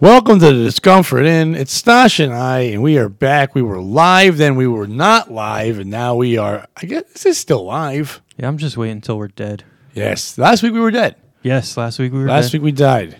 Welcome to the Discomfort Inn. It's Stash and I, and we are back. We were live, then we were not live, and now we are, I guess this is still live. Yeah, I'm just waiting until we're dead. Yes, last week we were dead. Yes, last week we were dead. Last week we died.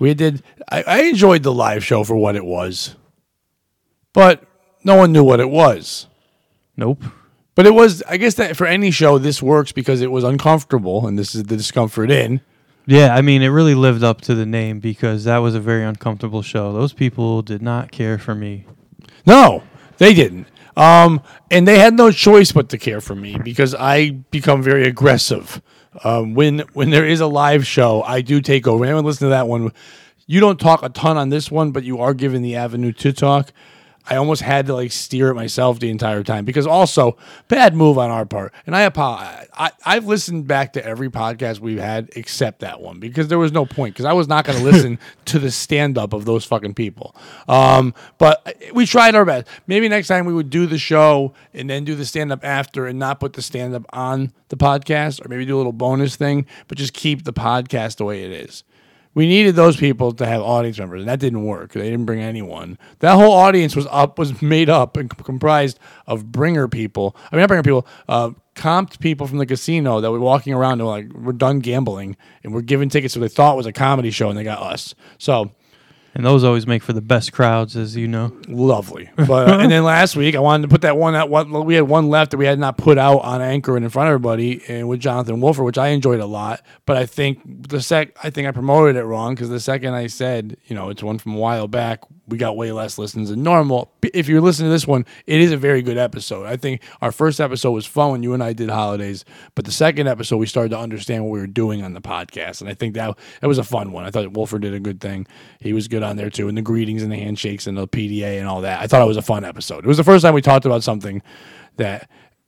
I enjoyed the live show for what it was, but no one knew what it was. Nope. But it was, I guess that for any show, this works because it was uncomfortable, and this is the Discomfort Inn. Yeah, I mean, it really lived up to the name because that was a very uncomfortable show. Those people did not care for me. No, they didn't. And they had no choice but to care for me because I become very aggressive. When there is a live show, I do take over. Anyone listen to that one? You don't talk a ton on this one, but you are given the avenue to talk. I almost had to steer it myself the entire time because also bad move on our part. And I apologize. I've listened back to every podcast we've had except that one because there was no point because I was not going to listen to the stand-up of those fucking people. But we tried our best. Maybe next time we would do the show and then do the stand-up after and not put the stand-up on the podcast or maybe do a little bonus thing, but just keep the podcast the way it is. We needed those people to have audience members, and that didn't work. They didn't bring anyone. That whole audience was made up and comprised of bringer people. I mean, not bringer people, comped people from the casino that were walking around and we're done gambling, and we're giving tickets so they thought it was a comedy show, and they got us. So... And those always make for the best crowds, as you know. Lovely. But and then last week, I wanted to put that one out. We had one left that we had not put out on Anchor and in front of everybody, and with Jonathan Wolfer, which I enjoyed a lot. But I think I promoted it wrong because the second I said, it's one from a while back, we got way less listens than normal. If you're listening to this one, it is a very good episode. I think our first episode was fun when you and I did holidays, but the second episode we started to understand what we were doing on the podcast, and I think that was a fun one. I thought Wolfer did a good thing. He was good on there too, and the greetings and the handshakes and the PDA and all that. I thought it was a fun episode. It was the first time we talked about something that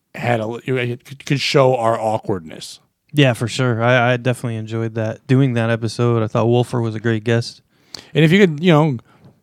could show our awkwardness. Yeah, for sure. I definitely enjoyed doing that episode. I thought Wolfer was a great guest. And if you could,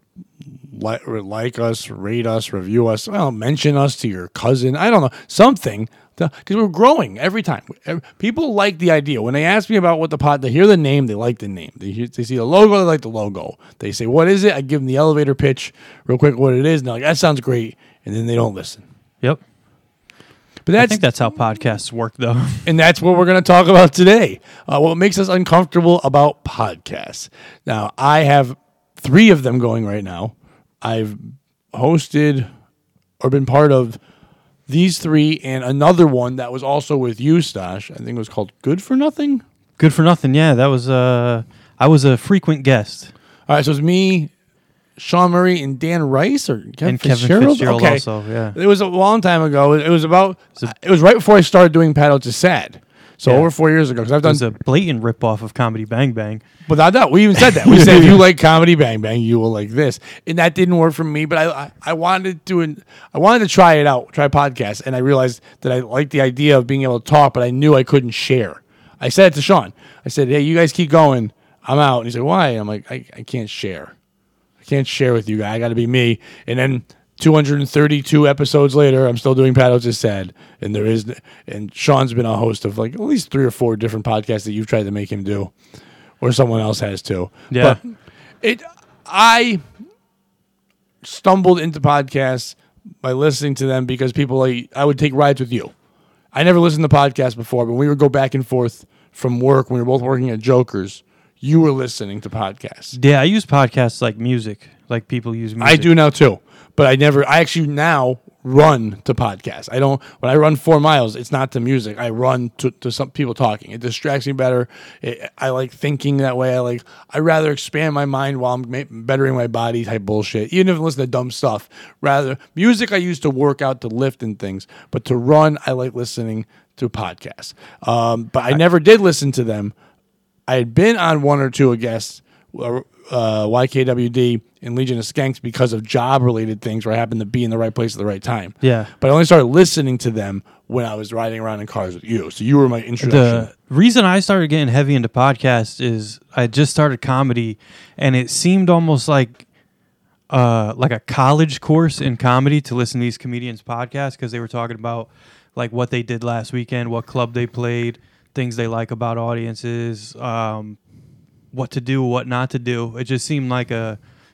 like us, rate us, review us, mention us to your cousin. I don't know, something. Because we're growing every time. People like the idea. When they ask me about they hear the name, they like the name. They see the logo, they like the logo. They say, what is it? I give them the elevator pitch real quick what it is. And they're like, that sounds great. And then they don't listen. Yep. But I think that's how podcasts work, though. And that's what we're going to talk about today. What makes us uncomfortable about podcasts. Now, I have 3 of them going right now. I've hosted or been part of these 3 and another one that was also with you, Stash. I think it was called Good for Nothing. Good for Nothing, yeah. That was I was a frequent guest. All right, so it's me, Sean Murray, and Dan Rice, or Kevin Fitzgerald okay. also, yeah. It was a long time ago. It was right before I started doing Paddle to Sad. So over 4 years ago, because I've done. It was a blatant ripoff of Comedy Bang Bang. Without doubt, we even said that. We said if you like Comedy Bang Bang, you will like this, and that didn't work for me. But I wanted to try it out, try podcasts, and I realized that I liked the idea of being able to talk, but I knew I couldn't share. I said it to Sean. I said, "Hey, you guys keep going. I'm out." And he said, "Why?" And I'm like, "I can't share. I can't share with you guys. I got to be me." And then 232 episodes later, I'm still doing Paddle to Sad, and Sean's been a host of at least 3 or 4 different podcasts that you've tried to make him do, or someone else has too. Yeah, but I stumbled into podcasts by listening to them because I would take rides with you. I never listened to podcasts before, but we would go back and forth from work when we were both working at Jokers. You were listening to podcasts. Yeah, I use podcasts like music, like people use music. I do now too. But I actually now run to podcasts. When I run 4 miles, it's not to music. I run to some people talking. It distracts me better. I like thinking that way. I rather expand my mind while I'm bettering my body type bullshit. Even if I listen to dumb stuff. Rather, music I use to work out, to lift and things. But to run, I like listening to podcasts. But I never did listen to them. I had been on 1 or 2 guests, YKWD and Legion of Skanks, because of job-related things where I happened to be in the right place at the right time. Yeah. But I only started listening to them when I was riding around in cars with you. So you were my introduction. The reason I started getting heavy into podcasts is I just started comedy, and it seemed almost like a college course in comedy to listen to these comedians' podcasts because they were talking about what they did last weekend, what club they played, things they like about audiences, what to do, what not to do. It just seemed like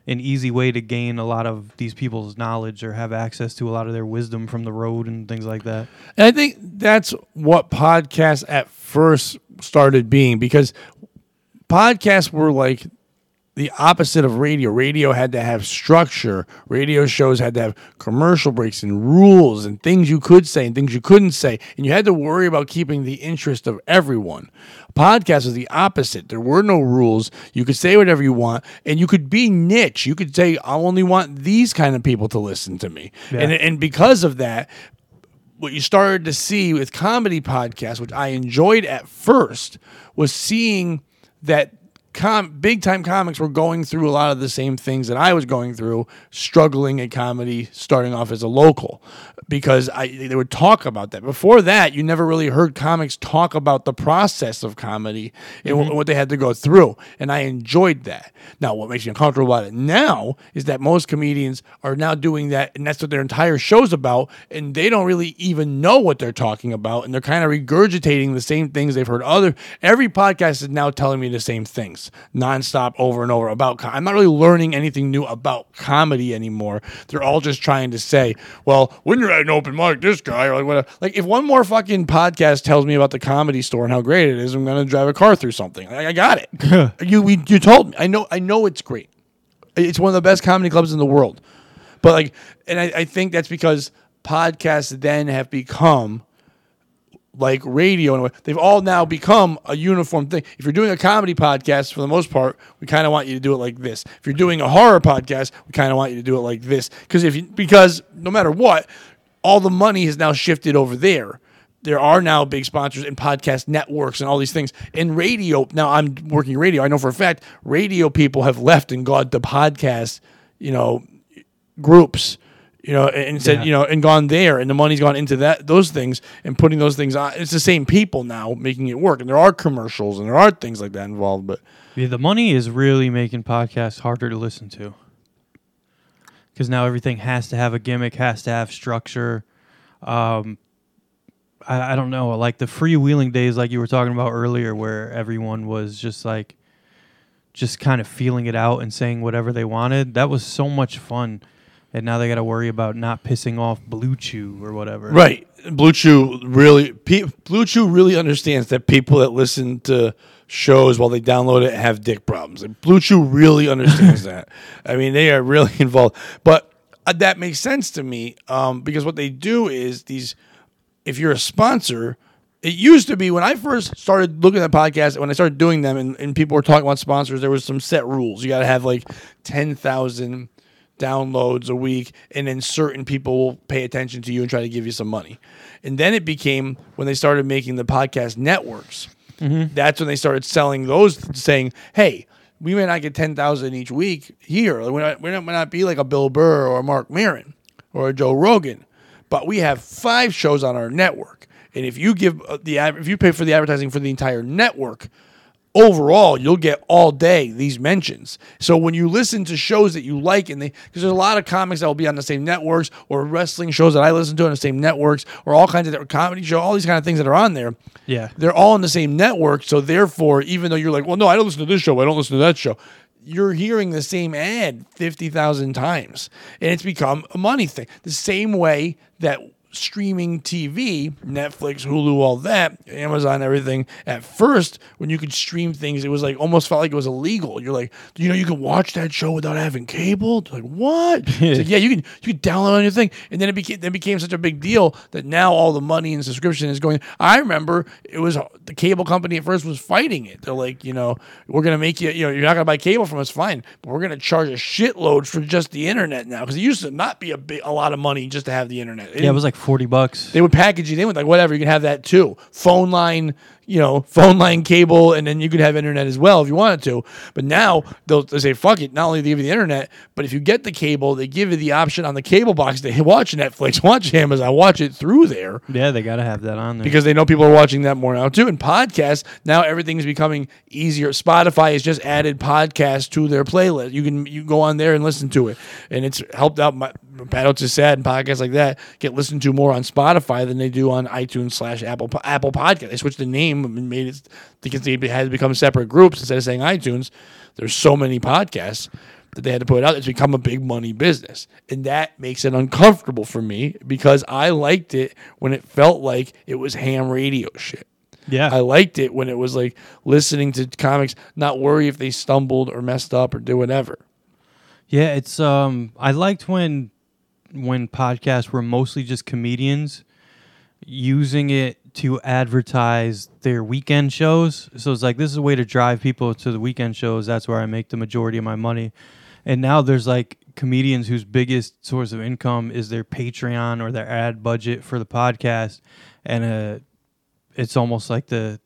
an easy way to gain a lot of these people's knowledge or have access to a lot of their wisdom from the road and things like that. And I think that's what podcasts at first started being, because podcasts were like the opposite of radio. Radio had to have structure. Radio shows had to have commercial breaks and rules and things you could say and things you couldn't say. And you had to worry about keeping the interest of everyone. Podcast was the opposite. There were no rules. You could say whatever you want, and you could be niche. You could say, I only want these kind of people to listen to me. Yeah. And because of that, what you started to see with comedy podcasts, which I enjoyed at first, was seeing that big time comics were going through a lot of the same things that I was going through, struggling at comedy, starting off as a local, because they would talk about that. Before that, you never really heard comics talk about the process of comedy and what they had to go through, and I enjoyed that. Now, what makes me uncomfortable about it now is that most comedians are now doing that, and that's what their entire show's about, and they don't really even know what they're talking about, and they're kind of regurgitating the same things they've heard every podcast is now telling me the same things nonstop over and over about I'm not really learning anything new about comedy anymore. They're all just trying to say, well, when you're at an open mic, this guy, or like whatever. Like, if one more fucking podcast tells me about the Comedy Store and how great it is, I'm gonna drive a car through something. I got it. You told me. I know it's great. It's one of the best comedy clubs in the world. But like, and I think that's because podcasts then have become like radio, and they've all now become a uniform thing. If you're doing a comedy podcast, for the most part, we kind of want you to do it like this. If you're doing a horror podcast, we kind of want you to do it like this, because no matter what, all the money has now shifted over there. There are now big sponsors and podcast networks and all these things. In radio, now I'm working radio. I know for a fact radio people have left and gone to podcast, groups. And said, and gone there, and the money's gone into those things and putting those things on. It's the same people now making it work, and there are commercials and there are things like that involved. But yeah, the money is really making podcasts harder to listen to, because now everything has to have a gimmick, has to have structure. I don't know, like the freewheeling days, like you were talking about earlier, where everyone was just kind of feeling it out and saying whatever they wanted. That was so much fun. And now they got to worry about not pissing off Blue Chew or whatever. Right. Blue Chew really understands that people that listen to shows while they download it have dick problems. And Blue Chew really understands that. I mean, they are really involved. But that makes sense to me, because what they do is if you're a sponsor, it used to be when I first started looking at podcasts, when I started doing them and people were talking about sponsors, there was some set rules. You got to have like 10,000 downloads a week, and then certain people will pay attention to you and try to give you some money. And then it became when they started making the podcast networks. Mm-hmm. That's when they started selling those, saying, hey, we may not get 10,000 each week here. We might not be like a Bill Burr or a Mark Maron or a Joe Rogan, but we have 5 shows on our network. And if you if you pay for the advertising for the entire network, overall, you'll get all day these mentions. So when you listen to shows that you like, because there's a lot of comics that will be on the same networks, or wrestling shows that I listen to on the same networks, or all kinds of comedy shows, all these kind of things that are on there. Yeah, they're all on the same network. So therefore, even though you're like, well, no, I don't listen to this show, I don't listen to that show, you're hearing the same ad 50,000 times, and it's become a money thing. The same way that streaming TV, Netflix, Hulu, all that, Amazon, everything. At first, when you could stream things, it was like almost felt like it was illegal. You're like, you can watch that show without having cable. It's like, what? It's like, yeah, you can download on your thing. And then it became such a big deal that now all the money and subscription is going. I remember it was the cable company at first was fighting it. They're like, we're gonna make you, you're not gonna buy cable from us, fine, but we're gonna charge a shitload for just the internet now, because it used to not be a lot of money just to have the internet. It was like $40. They would package you in with like whatever, you can have that too. Phone line cable, and then you could have internet as well if you wanted to. But now they'll say, fuck it, not only do they give you the internet, but if you get the cable, they give you the option on the cable box to watch Netflix, watch Amazon, watch it through there. Yeah, they got to have that on there. Because they know people are watching that more now too. And podcasts, now everything's becoming easier. Spotify has just added podcasts to their playlist. You go on there and listen to it. And it's helped out Pat Oates Is Sad and podcasts like that get listened to more on Spotify than they do on iTunes / Apple Podcast. They switched the name and made it because they had to become separate groups instead of saying iTunes. There's so many podcasts that they had to put out. It's become a big money business. And that makes it uncomfortable for me because I liked it when it felt like it was ham radio shit. Yeah. I liked it when it was like listening to comics, not worry if they stumbled or messed up or do whatever. Yeah, it's I liked when podcasts were mostly just comedians using it to advertise their weekend shows. So it's like, this is a way to drive people to the weekend shows. That's where I make the majority of my money. And now there's like comedians whose biggest source of income is their Patreon or their ad budget for the podcast. And it's almost like the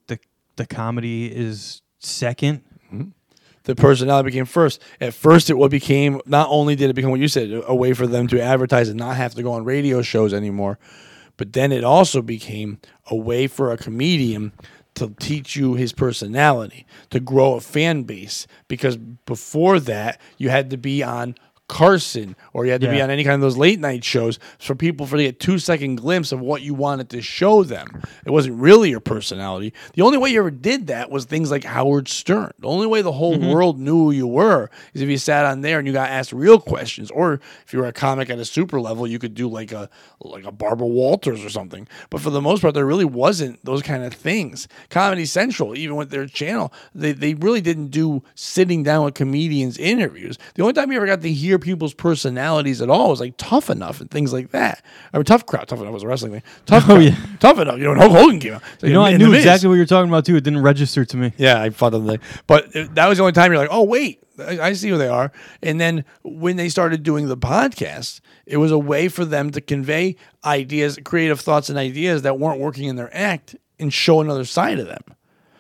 comedy is second. Mm-hmm. The personality became first. At first, it became, not only did it become what you said, a way for them to advertise and not have to go on radio shows anymore, but then it also became a way for a comedian to teach you his personality, to grow a fan base. Because before that, you had to be on Carson or you had to be on any kind of those late night shows for people to get 2-second glimpse of what you wanted to show them. It wasn't really your personality. The only way you ever did that was things like Howard Stern. The only way the whole world knew who you were is if you sat on there and you got asked real questions, or if you were a comic at a super level, you could do like a Barbara Walters or something. But for the most part, there really wasn't those kind of things. Comedy Central, even with their channel, they really didn't do sitting down with comedians interviews. The only time you ever got to hear people's personalities at all was like Tough Enough and things like that. I mean, Tough Enough was a wrestling thing. Tough Enough. You know, when Hulk Hogan came out. Like, I knew exactly what you're talking about too. It didn't register to me. Yeah, I thought the thing, but that was the only time you're like, oh wait, I see who they are. And then when they started doing the podcast, it was a way for them to convey ideas, creative thoughts, and ideas that weren't working in their act, and show another side of them.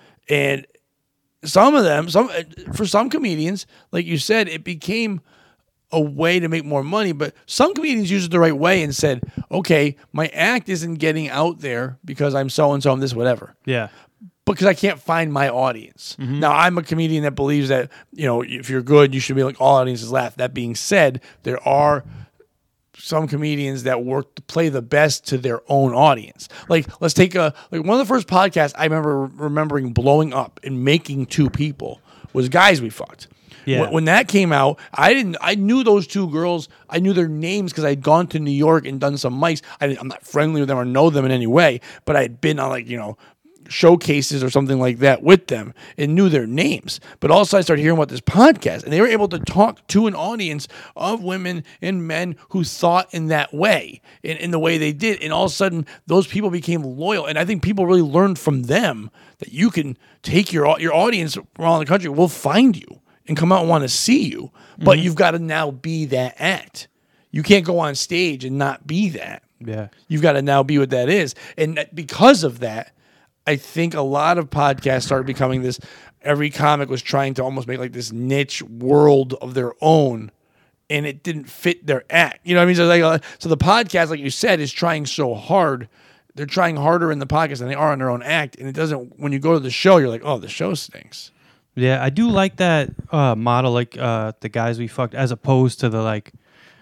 And some of them, for some comedians, like you said, it became a way to make more money, but some comedians used it the right way and said, okay, my act isn't getting out there because I'm so-and-so, I'm this, whatever. Yeah. Because I can't find my audience. Mm-hmm. Now, I'm a comedian that believes that, you know, if you're good, you should be like all audiences laugh. That being said, there are some comedians that work to play the best to their own audience. Like, let's take one of the first podcasts I remembering blowing up and making 2 people was Guys We Fucked. Yeah. When that came out, I knew those 2 girls. I knew their names because I'd gone to New York and done some mics. I'm not friendly with them or know them in any way, but I had been on showcases or something like that with them and knew their names. But also I started hearing about this podcast, and they were able to talk to an audience of women and men who thought in that way, in the way they did. And all of a sudden, those people became loyal. And I think people really learned from them that you can take your audience around the country will find you and come out and want to see you. But you've got to now be that act. You can't go on stage and not be that. Yeah. You've got to now be what that is. And because of that, I think a lot of podcasts started becoming this. Every comic was trying to almost make like this niche world of their own, and it didn't fit their act. You know what I mean? So the podcast, like you said, is trying so hard. They're trying harder in the podcast than they are in their own act, and it doesn't. When you go to the show, you're like, oh, the show stinks. Yeah, I do like that model, like the Guys We Fucked, as opposed to the like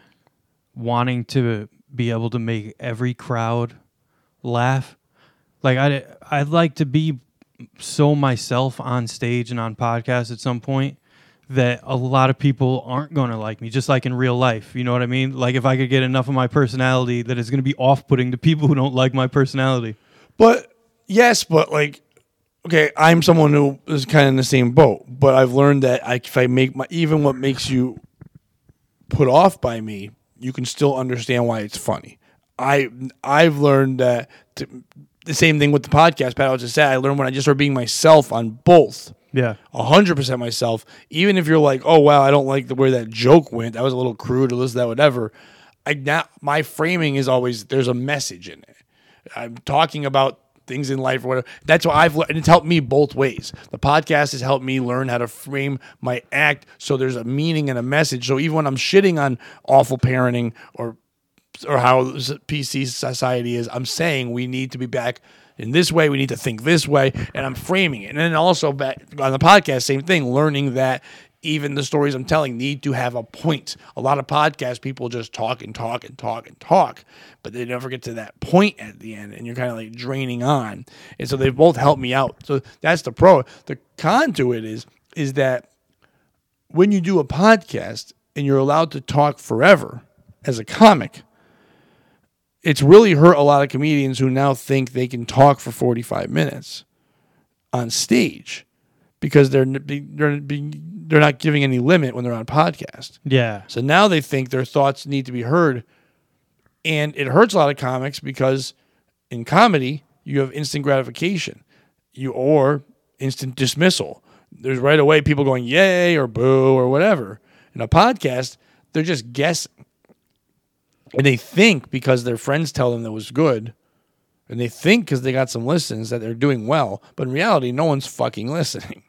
wanting to be able to make every crowd laugh. Like I'd like to be so myself on stage and on podcasts at some point that a lot of people aren't going to like me, just like in real life. You know what I mean? Like if I could get enough of my personality that it's going to be off-putting to people who don't like my personality. But yes, but like, okay, I'm someone who is kind of in the same boat, but I've learned that if I make even what makes you put off by me, you can still understand why it's funny. I've learned that the same thing with the podcast, Pat. I was just saying, I learned when I just started being myself on both. Yeah. 100% myself. Even if you're like, oh, wow, I don't like the way that joke went. That was a little crude or this, that, whatever. My framing is always, there's a message in it. I'm talking about things in life or whatever. That's what I've learned. And it's helped me both ways. The podcast has helped me learn how to frame my act so there's a meaning and a message. So even when I'm shitting on awful parenting or how PC society is, I'm saying we need to be back in this way. We need to think this way, and I'm framing it. And then also back on the podcast, same thing, learning that even the stories I'm telling need to have a point. A lot of podcast people just talk and talk and talk and talk, but they never get to that point at the end, and you're kind of like draining on. And so they've both helped me out. So that's the pro. The con to it is that when you do a podcast, and you're allowed to talk forever as a comic, it's really hurt a lot of comedians who now think they can talk for 45 minutes on stage because they're not giving any limit when they're on podcast. Yeah. So now they think their thoughts need to be heard, and it hurts a lot of comics because in comedy you have instant gratification, or instant dismissal. There's right away people going yay or boo or whatever. In a podcast, they're just guessing. And they think because their friends tell them that was good, and they think because they got some listens that they're doing well, but in reality, no one's fucking listening.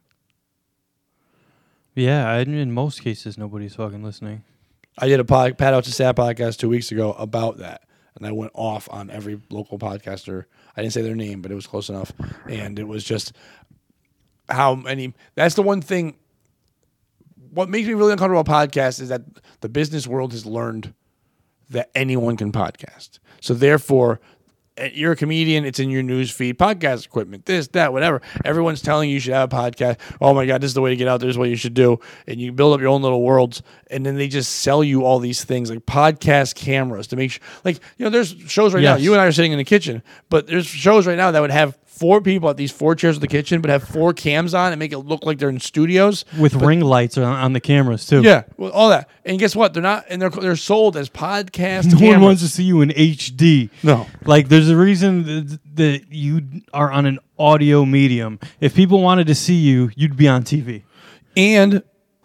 Yeah, in most cases, nobody's fucking listening. I did a Pat Out to Sad podcast 2 weeks ago about that, and I went off on every local podcaster. I didn't say their name, but it was close enough. And it was just how many... That's the one thing... What makes me really uncomfortable about podcasts is that the business world has learned that anyone can podcast. So therefore, you're a comedian, it's in your news feed, podcast equipment, this, that, whatever. Everyone's telling you should have a podcast. Oh my God, this is the way to get out there, this is what you should do. And you build up your own little worlds, and then they just sell you all these things like podcast cameras to make sure, like, there's shows right now, you and I are sitting in the kitchen, but there's shows right now that would have 4 people at these 4 chairs in the kitchen, but have 4 cams on and make it look like they're in studios with ring lights on the cameras too. Yeah, well, all that. And guess what? They're not, and they're sold as podcast. No cameras. one wants to see you in HD. No, like there's a reason that you are on an audio medium. If people wanted to see you, you'd be on TV. And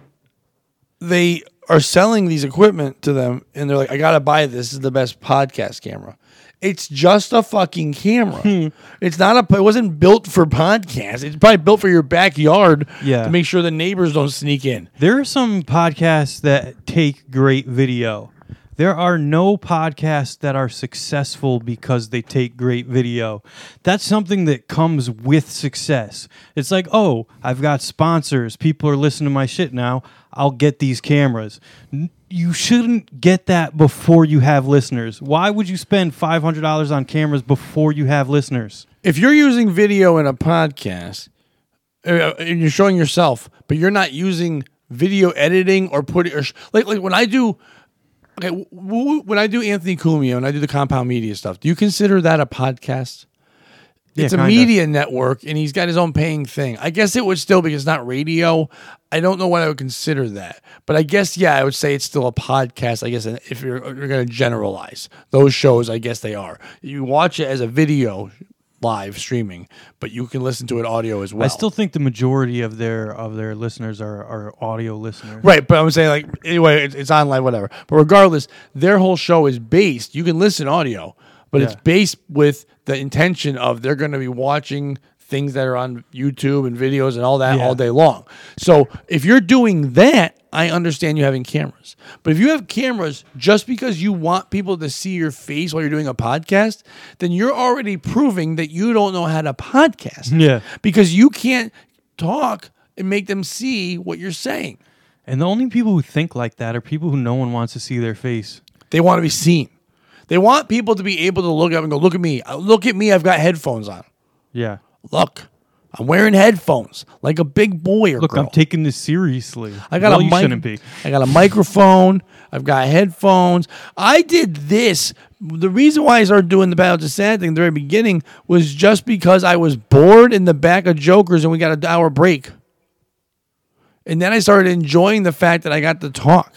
they are selling these equipment to them, and they're like, "I gotta buy this. This is the best podcast camera." It's just a fucking camera. It's not it wasn't built for podcasts. It's probably built for your backyard to make sure the neighbors don't sneak in. There are some podcasts that take great video. There are no podcasts that are successful because they take great video. That's something that comes with success. It's like, oh, I've got sponsors. People are listening to my shit now. I'll get these cameras. You shouldn't get that before you have listeners. Why would you spend $500 on cameras before you have listeners? If you're using video in a podcast, and you're showing yourself, but you're not using video editing or like when I do... Okay, when I do Anthony Cumia and I do the Compound Media stuff, do you consider that a podcast? It's a media network, and he's got his own paying thing. I guess it would still, because it's not radio. I don't know what I would consider that. But I guess, I would say it's still a podcast, I guess, if you're going to generalize. Those shows, I guess they are. You watch it as a video live streaming, but you can listen to it audio as well. I still think the majority of their listeners are audio listeners. Right, but I'm saying, like, anyway, it's online, whatever. But regardless, their whole show is based, you can listen audio, but it's based with the intention of they're going to be watching things that are on YouTube and videos and all that all day long. So if you're doing that, I understand you having cameras. But if you have cameras just because you want people to see your face while you're doing a podcast, then you're already proving that you don't know how to podcast. Yeah. Because you can't talk and make them see what you're saying. And the only people who think like that are people who no one wants to see their face. They want to be seen. They want people to be able to look up and go, look at me. Look at me. I've got headphones on. Yeah. Look, I'm wearing headphones like a big boy or Look, girl. I'm taking this seriously. I got you shouldn't be. I got a microphone. I've got headphones. I did this. The reason why I started doing the Battle to Sad thing at the very beginning was just because I was bored in the back of Jokers and we got an hour break. And then I started enjoying the fact that I got to talk.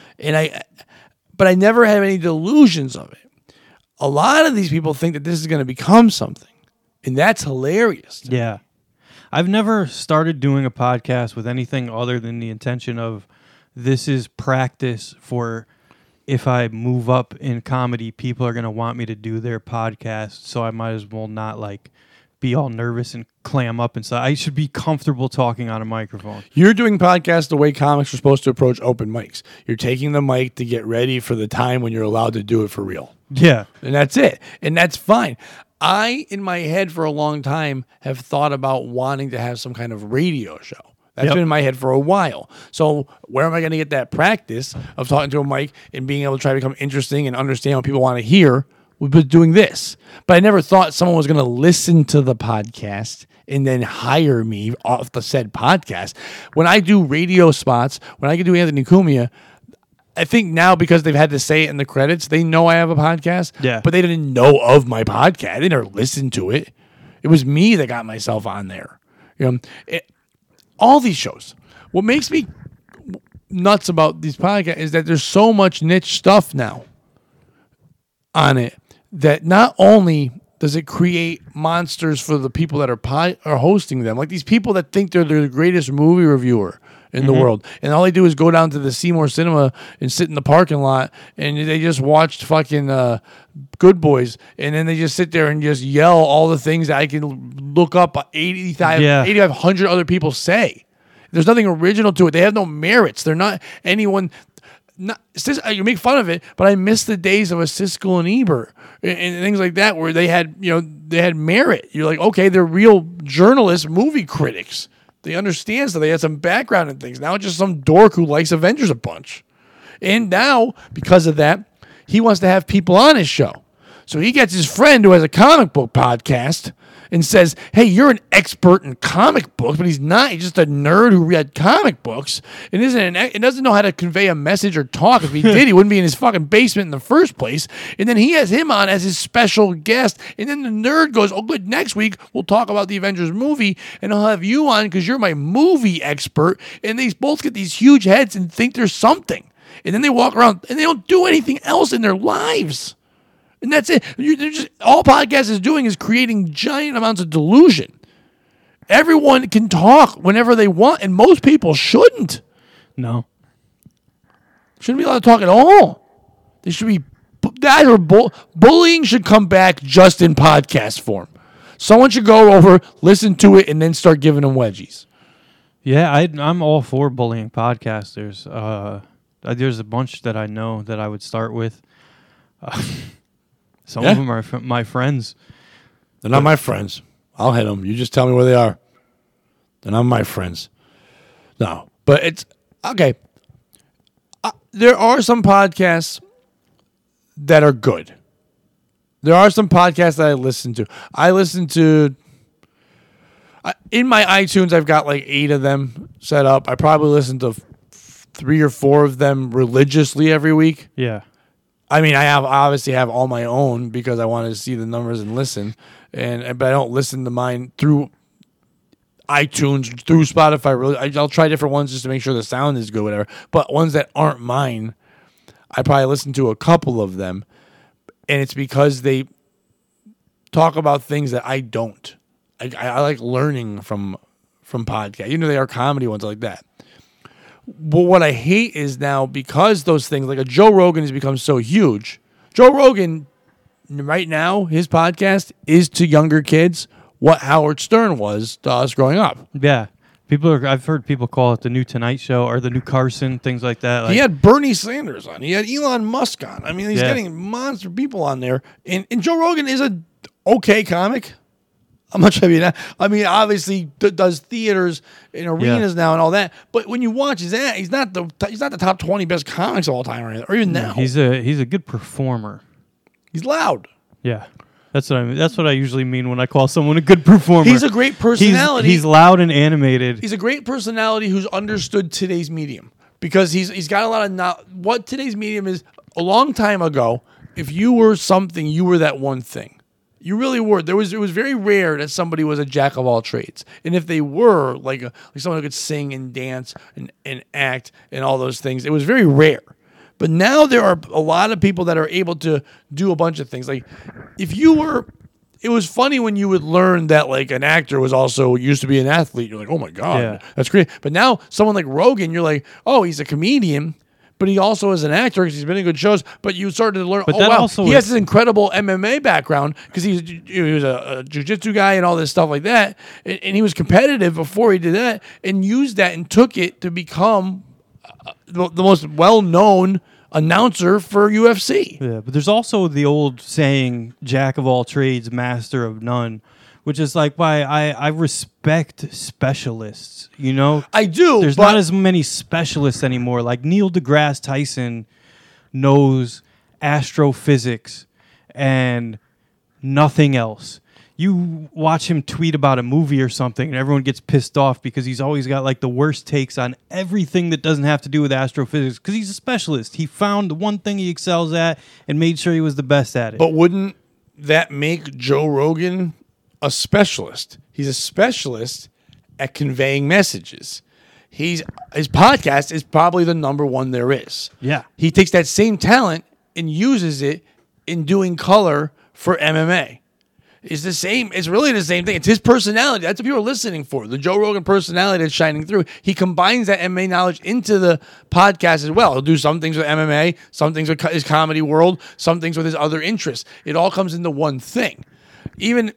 But I never had any delusions of it. A lot of these people think that this is going to become something. And that's hilarious. Yeah. I've never started doing a podcast with anything other than the intention of this is practice for if I move up in comedy, people are going to want me to do their podcast. So I might as well not be all nervous and clam up and stuff. I should be comfortable talking on a microphone. You're doing podcasts the way comics are supposed to approach open mics. You're taking the mic to get ready for the time when you're allowed to do it for real. Yeah. And that's it. And that's fine. I, in my head for a long time, have thought about wanting to have some kind of radio show. That's been in my head for a while. So where am I going to get that practice of talking to a mic and being able to try to become interesting and understand what people want to hear with doing this? But I never thought someone was going to listen to the podcast and then hire me off the said podcast. When I do radio spots, when I can do Anthony Cumia, I think now because they've had to say it in the credits, they know I have a podcast. Yeah. But they didn't know of my podcast. They never listened to it. It was me that got myself on there. All these shows. What makes me nuts about these podcasts is that there's so much niche stuff now on it that not only does it create monsters for the people that are hosting them, like these people that think they're the greatest movie reviewer in the world, and all they do is go down to the Seymour Cinema and sit in the parking lot, and they just watched fucking Good Boys, and then they just sit there and just yell all the things that I can look up 8,500 other people say. There's nothing original to it. They have no merits. They're not anyone. You make fun of it, but I miss the days of a Siskel and Ebert and things like that, where they had merit. You're like, okay, they're real journalists, movie critics. They understand, so they had some background and things. Now it's just some dork who likes Avengers a bunch. And now, because of that, he wants to have people on his show. So he gets his friend who has a comic book podcast and says, hey, you're an expert in comic books, but he's not. He's just a nerd who read comic books and doesn't know how to convey a message or talk. If he did, he wouldn't be in his fucking basement in the first place. And then he has him on as his special guest. And then the nerd goes, oh, good, next week we'll talk about the Avengers movie, and I'll have you on because you're my movie expert. And they both get these huge heads and think there's something. And then they walk around and they don't do anything else in their lives. And that's it. All podcast is doing is creating giant amounts of delusion. Everyone can talk whenever they want, and most people shouldn't. No. Shouldn't be allowed to talk at all. They should be. Bullying should come back just in podcast form. Someone should go over, listen to it, and then start giving them wedgies. Yeah, I'm all for bullying podcasters. There's a bunch that I know that I would start with. Some of them are my friends. They're not my friends. I'll hit them. You just tell me where they are. They're not my friends. No, but it's okay. There are some podcasts that are good. There are some podcasts that I listen to. In my iTunes, I've got like 8 of them set up. I probably listen to 3 or 4 of them religiously every week. Yeah. I mean, I obviously have all my own because I want to see the numbers and listen, but I don't listen to mine through iTunes, through Spotify. Really, I'll try different ones just to make sure the sound is good, whatever. But ones that aren't mine, I probably listen to a couple of them, and it's because they talk about things that I don't. I like learning from podcasts. They are comedy ones like that. But what I hate is now, because those things, like a Joe Rogan has become so huge. Joe Rogan, right now, his podcast is to younger kids what Howard Stern was to us growing up. Yeah. I've heard people call it the new Tonight Show or the new Carson, things like that. He had Bernie Sanders on. He had Elon Musk on. I mean, he's getting monster people on there. And Joe Rogan is a okay comic. I'm not sure. I mean, obviously does theaters and arenas now and all that. But when you watch his ad, he's not the top 20 best comics of all time or even now. He's a good performer. He's loud. Yeah, that's what I mean. That's what I usually mean when I call someone a good performer. He's a great personality. He's loud and animated. He's a great personality who's understood today's medium because he's got a lot of what today's medium is. A long time ago, if you were something, you were that one thing. You really were. It was very rare that somebody was a jack of all trades. And if they were, like someone who could sing and dance and act and all those things, it was very rare. But now there are a lot of people that are able to do a bunch of things. Like, it was funny when you would learn that like an actor was also used to be an athlete. You're like, oh my God, that's great. But now someone like Rogan, you're like, oh, he's a comedian. But he also is an actor because he's been in good shows. But you started to learn, he has this incredible MMA background because he was a jiu-jitsu guy and all this stuff like that. And he was competitive before he did that and used that and took it to become the most well-known announcer for UFC. Yeah, but there's also the old saying, jack of all trades, master of none, which is like why I respect specialists, I do. There's not as many specialists anymore. Like Neil deGrasse Tyson knows astrophysics and nothing else. you watch him tweet about a movie or something and everyone gets pissed off because he's always got like the worst takes on everything that doesn't have to do with astrophysics because he's a specialist. He found the one thing he excels at and made sure he was the best at it. But wouldn't that make Joe Rogan a specialist? He's a specialist at conveying messages. His podcast is probably the number one there is. Yeah. He takes that same talent and uses it in doing color for MMA. It's the same. It's really the same thing. It's his personality. That's what people are listening for. The Joe Rogan personality that's shining through. He combines that MMA knowledge into the podcast as well. He'll do some things with MMA, some things with his comedy world, some things with his other interests. It all comes into one thing. Even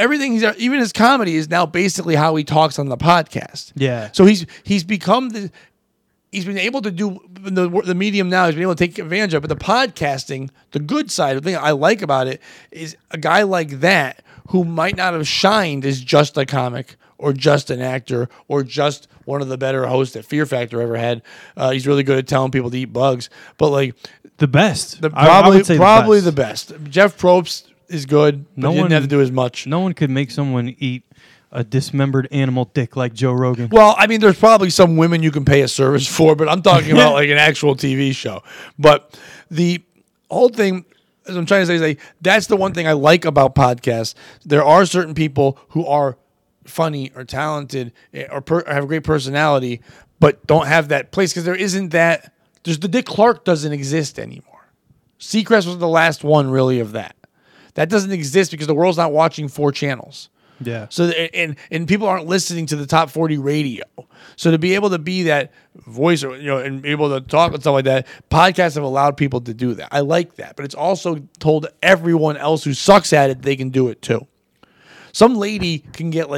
his comedy is now basically how he talks on the podcast. Yeah. So he's become he's been able to do the medium now. He's been able to take advantage of it. But the podcasting, the good side, the thing I like about it is a guy like that who might not have shined as just a comic or just an actor or just one of the better hosts that Fear Factor ever had. He's really good at telling people to eat bugs. But like the best. I would say probably the the best. Jeff Probst is good, but he didn't have to do as much. No one could make someone eat a dismembered animal dick like Joe Rogan. Well, I mean, there's probably some women you can pay a service for, but I'm talking about like an actual TV show. But the whole thing, as I'm trying to say, is like, that's the one thing I like about podcasts. There are certain people who are funny or talented or have a great personality, but don't have that place because there isn't that. There's the Dick Clark doesn't exist anymore. Seacrest was the last one really of that. That doesn't exist because the world's not watching 4 channels. Yeah. So and people aren't listening to the top 40 radio. So to be able to be that voice, or and be able to talk and stuff like that, podcasts have allowed people to do that. I like that, but it's also told everyone else who sucks at it they can do it too. Some lady can get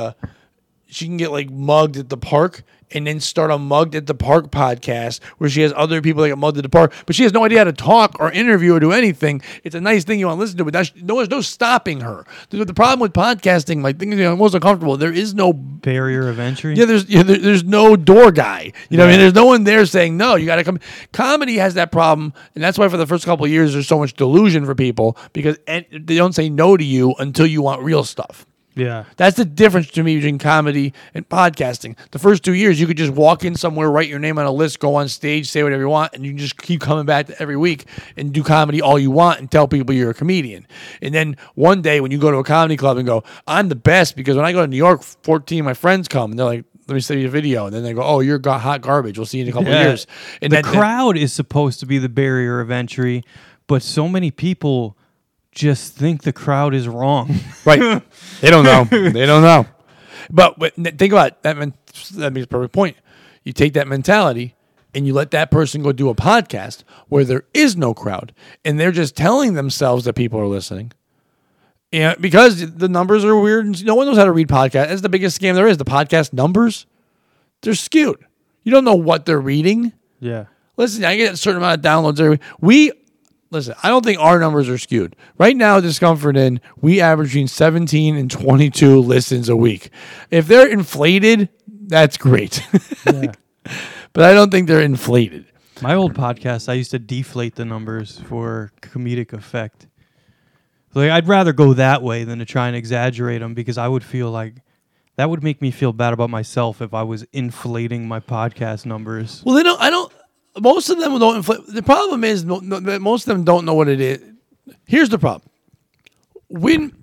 mugged at the park and then start a Mugged at the Park podcast where she has other people that get mugged at the park, but she has no idea how to talk or interview or do anything. It's a nice thing you want to listen to, but there's no stopping her. The problem with podcasting, like things most uncomfortable, there is no barrier of entry. Yeah, there's no door guy. What I mean? There's no one there saying, no, you got to come. Comedy has that problem, and that's why for the first couple of years there's so much delusion for people because they don't say no to you until you want real stuff. Yeah. That's the difference to me between comedy and podcasting. The first 2 years, you could just walk in somewhere, write your name on a list, go on stage, say whatever you want, and you can just keep coming back every week and do comedy all you want and tell people you're a comedian. And then one day when you go to a comedy club and go, I'm the best because when I go to New York, 14 of my friends come and they're like, let me send you a video. And then they go, oh, you're hot garbage. We'll see you in a couple of years. And the crowd is supposed to be the barrier of entry, but so many people just think the crowd is wrong. Right. They don't know. They don't know. But think about it. That makes a perfect point. You take that mentality and you let that person go do a podcast where there is no crowd and they're just telling themselves that people are listening. Yeah, because the numbers are weird and no one knows how to read podcasts. That's the biggest scam there is. The podcast numbers, they're skewed. You don't know what they're reading. Yeah. Listen, I get a certain amount of downloads every week. Listen, I don't think our numbers are skewed. Right now, Discomfort In, we average between 17 and 22 listens a week. If they're inflated, that's great. Yeah. But I don't think they're inflated. My old podcast, I used to deflate the numbers for comedic effect. Like, I'd rather go that way than to try and exaggerate them because I would feel like that would make me feel bad about myself if I was inflating my podcast numbers. Well, most of them don't inflate. The problem is that most of them don't know what it is. Here's the problem. When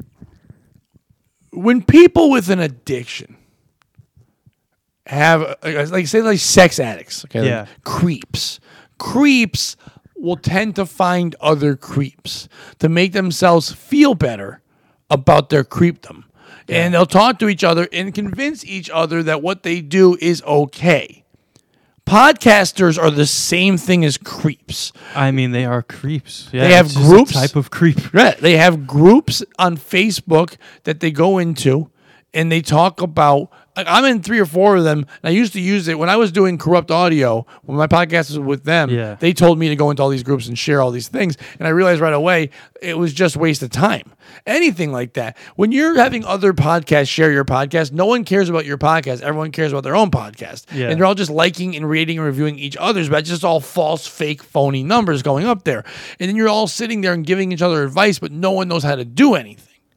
people with an addiction have, like sex addicts, okay, yeah, like creeps will tend to find other creeps to make themselves feel better about their creepdom. Yeah. And they'll talk to each other and convince each other that what they do is okay. Podcasters are the same thing as creeps. I mean, they are creeps. Yeah, they have groups. A type of creep. Right. They have groups on Facebook that they go into, and they talk about. I'm in 3 or 4 of them. And I used to use it when I was doing Corrupt Audio. When my podcast was with them, yeah, they told me to go into all these groups and share all these things. And I realized right away it was just waste of time. Anything like that. When you're having other podcasts share your podcast, no one cares about your podcast. Everyone cares about their own podcast. Yeah. And they're all just liking and rating and reviewing each other's, but it's just all false, fake, phony numbers going up there. And then you're all sitting there and giving each other advice, but no one knows how to do anything.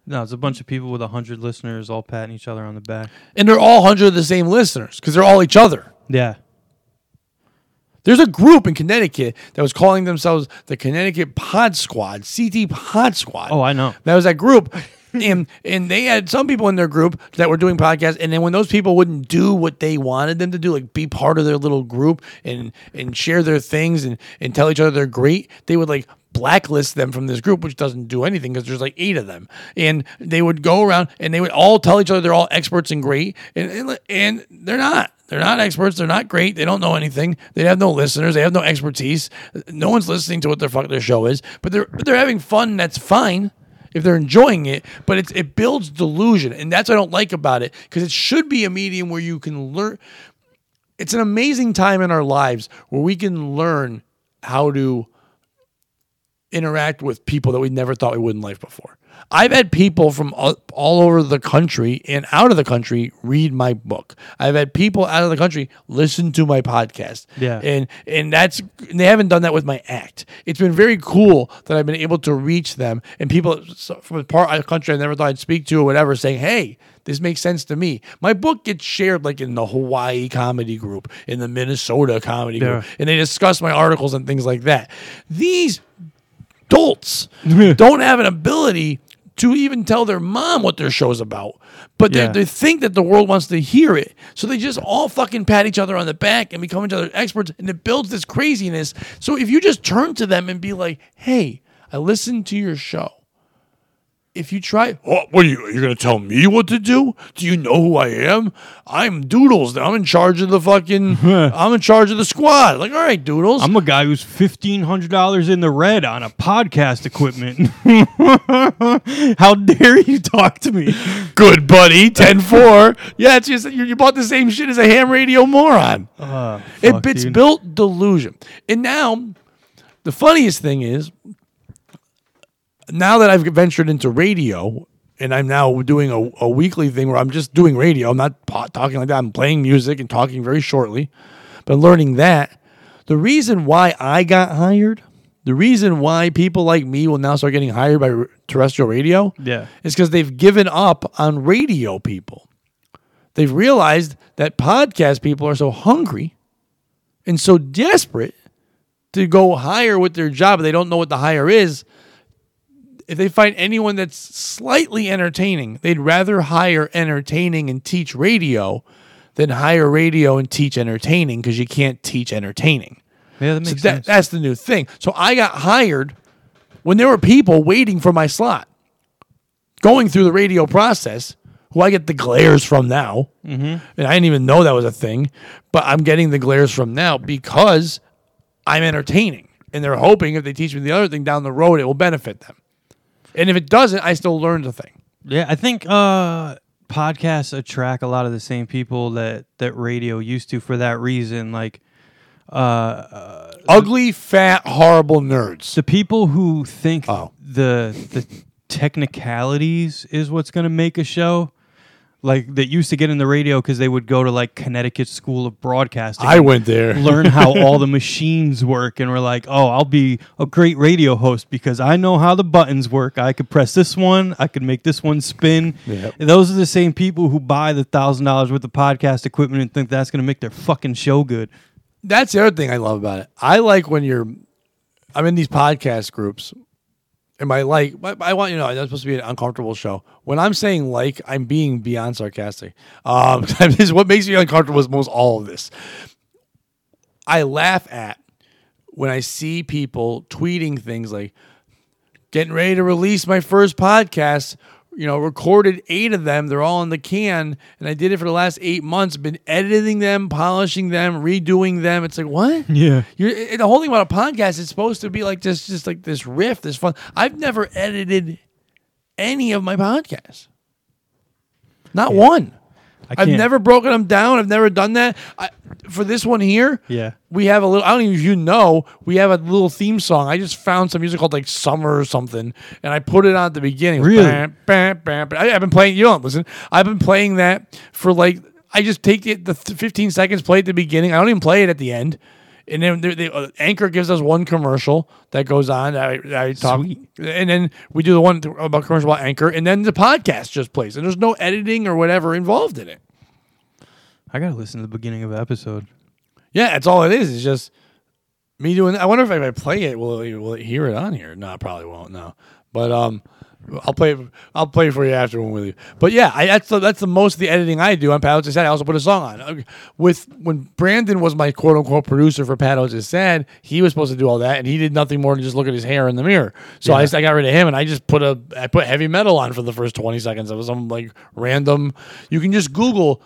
No, it's a bunch of people with 100 listeners all patting each other on the back. And they're all 100 of the same listeners because they're all each other. Yeah. There's a group in Connecticut that was calling themselves the Connecticut Pod Squad, CT Pod Squad. Oh, I know. That was that group. and they had some people in their group that were doing podcasts, and then when those people wouldn't do what they wanted them to do, like be part of their little group and share their things and tell each other they're great, they would like blacklist them from this group, which doesn't do anything because there's like 8 of them. And they would go around and they would all tell each other they're all experts and great, and they're not. They're not experts. They're not great. They don't know anything. They have no listeners. They have no expertise. No one's listening to what their show is. But they're having fun. And that's fine if they're enjoying it. But it builds delusion, and that's what I don't like about it, because it should be a medium where you can learn. It's an amazing time in our lives where we can learn how to interact with people that we never thought we would in life before. I've had people from all over the country and out of the country read my book. I've had people out of the country listen to my podcast. Yeah. And they haven't done that with my act. It's been very cool that I've been able to reach them, and people from a part of the country I never thought I'd speak to or whatever saying, hey, this makes sense to me. My book gets shared like in the Hawaii comedy group, in the Minnesota comedy group, and they discuss my articles and things like that. These adults don't have an ability to even tell their mom what their show's about. But they think that the world wants to hear it. So they just all fucking pat each other on the back and become each other's experts, and it builds this craziness. So if you just turn to them and be like, hey, I listened to your show. If you try, what are you're going to tell me what to do? Do you know who I am? I'm Doodles. I'm in charge of the I'm in charge of the squad. Like, all right, Doodles. I'm a guy who's $1,500 in the red on a podcast equipment. How dare you talk to me? Good buddy, 10-4. Yeah, it's just you bought the same shit as a ham radio moron. It's built delusion. And now, the funniest thing is, now that I've ventured into radio, and I'm now doing a weekly thing where I'm just doing radio, I'm not talking like that, I'm playing music and talking very shortly, but learning that, the reason why I got hired, the reason why people like me will now start getting hired by terrestrial radio, is because they've given up on radio people. They've realized that podcast people are so hungry and so desperate to go hire with their job, they don't know what the hire is. If they find anyone that's slightly entertaining, they'd rather hire entertaining and teach radio than hire radio and teach entertaining, because you can't teach entertaining. Yeah, that makes sense. That's the new thing. So I got hired when there were people waiting for my slot, going through the radio process, who I get the glares from now. Mm-hmm. And I didn't even know that was a thing, but I'm getting the glares from now because I'm entertaining. And they're hoping if they teach me the other thing down the road, it will benefit them. And if it doesn't, I still learn the thing. Yeah, I think podcasts attract a lot of the same people that radio used to for that reason. Like, ugly, fat, horrible nerds. The people who think the technicalities is what's going to make a show. Like, that used to get in the radio because they would go to, like, Connecticut School of Broadcasting. I went there. Learn how all the machines work. And we're like, oh, I'll be a great radio host because I know how the buttons work. I could press this one. I could make this one spin. Yep. And those are the same people who buy the $1,000 worth of podcast equipment and think that's going to make their fucking show good. That's the other thing I love about it. I like when I'm in these podcast groups. And I want you to know, that's supposed to be an uncomfortable show. When I'm saying like, I'm being beyond sarcastic. What makes me uncomfortable is most all of this. I laugh at when I see people tweeting things like, getting ready to release my first podcast, recorded 8 of them. They're all in the can. And I did it for the last 8 months. Been editing them, polishing them, redoing them. It's like, what? Yeah. The whole thing about a podcast is supposed to be like just like this riff, this fun. I've never edited any of my podcasts. Not one. I've never broken them down. I've never done that. For this one here, we have a little, I don't even know if you know, we have a little theme song. I just found some music called like Summer or something, and I put it on at the beginning. Really? Bam, bam, bam. But I've been playing, you don't listen, I've been playing that for like, I just take it, the 15 seconds, play at the beginning. I don't even play it at the end. And then Anchor gives us one commercial that goes on. I talk, Sweet. and then we do the one about commercial about Anchor, and then the podcast just plays, and there's no editing or whatever involved in it. I gotta listen to the beginning of the episode. Yeah, that's all it is. It's just me doing. I wonder if I play it, will it hear it on here? No, it probably won't. No, but I'll play it for you after when we leave. But yeah, that's the most of the editing I do on Pat Owens Is Sad. I also put a song on. When Brandon was my quote unquote producer for Pat Owens Is Sad, he was supposed to do all that, and he did nothing more than just look at his hair in the mirror. So I got rid of him, and I just put heavy metal on for the first 20 seconds. It was some like random. You can just Google,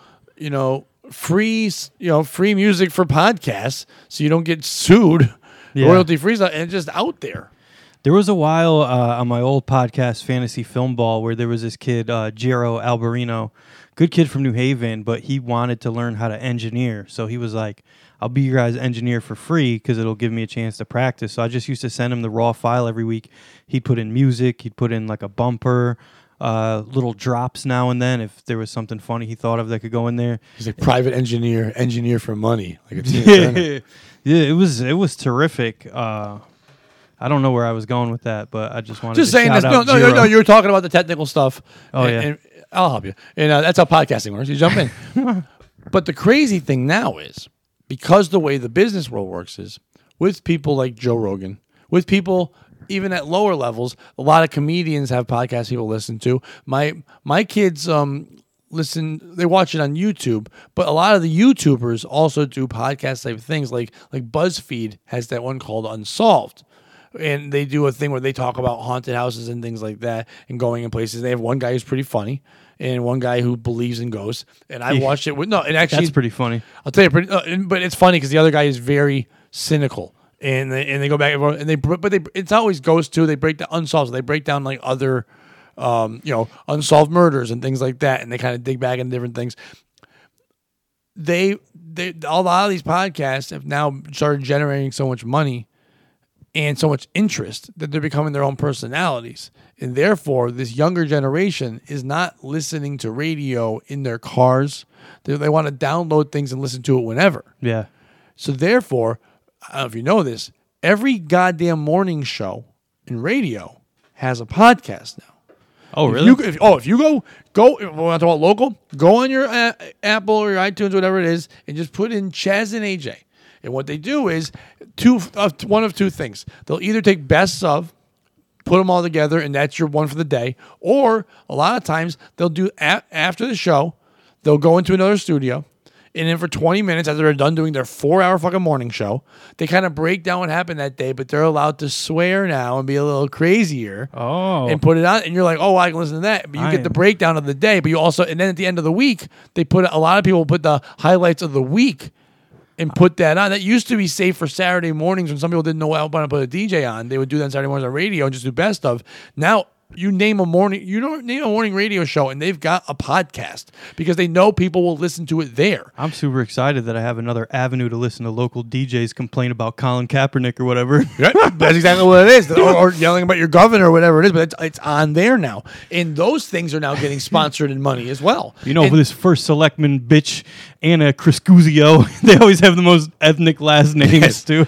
free music for podcasts, so you don't get sued, royalty free stuff, and it's just out there. There was a while on my old podcast, Fantasy Film Ball, where there was this kid, Jero Alberino, good kid from New Haven, but he wanted to learn how to engineer. So he was like, I'll be your guys' engineer for free because it'll give me a chance to practice. So I just used to send him the raw file every week. He'd put in music. He'd put in like a bumper, little drops now and then if there was something funny he thought of that could go in there. He's like private engineer for money. Like a yeah, it was terrific. I don't know where I was going with that, but I just wanted just to saying shout this. out No, Jiro. you were talking about the technical stuff. Oh, and I'll help you. And that's how podcasting works. You jump in. But the crazy thing now is, because the way the business world works is, with people like Joe Rogan, with people even at lower levels, a lot of comedians have podcasts people listen to. My kids listen, they watch it on YouTube, but a lot of the YouTubers also do podcast type things. Like BuzzFeed has that one called Unsolved. And they do a thing where they talk about haunted houses and things like that and going in places. They have one guy who's pretty funny and one guy who believes in ghosts. And I watched it with and actually That's pretty funny. I'll tell you, but it's funny because the other guy is very cynical. And they go back and forth, and it's always ghosts too. They break down unsolved. So they break down like other unsolved murders and things like that, and they kind of dig back into different things. A lot of these podcasts have now started generating so much money and so much interest that they're becoming their own personalities. And therefore, this younger generation is not listening to radio in their cars. They want to download things and listen to it whenever. Yeah. So therefore, I don't know if you know this, every goddamn morning show in radio has a podcast now. Oh, really? If you go, we're not talking about local, go on your Apple or your iTunes, whatever it is, and just put in Chaz and AJ. And what they do is one of two things. They'll either take bests of, put them all together, and that's your one for the day. Or a lot of times they'll do after the show, they'll go into another studio, and then for 20 minutes after they're done doing their 4-hour fucking morning show, they kind of break down what happened that day, but they're allowed to swear now and be a little crazier. Oh. And put it on, and you're like, oh, I can listen to that. But you get the breakdown of the day, but you also, and then at the end of the week, a lot of people put the highlights of the week and put that on. That used to be safe for Saturday mornings when some people didn't know how to put a DJ on. They would do that on Saturday mornings on radio and just do best of. Now, you don't name a morning radio show, and they've got a podcast because they know people will listen to it there. I'm super excited that I have another avenue to listen to local DJs complain about Colin Kaepernick or whatever. Right? That's exactly what it is. Or yelling about your governor or whatever it is, but it's on there now. And those things are now getting sponsored in money as well. For this first selectman bitch, Anna Criscuzio, they always have the most ethnic last names, too.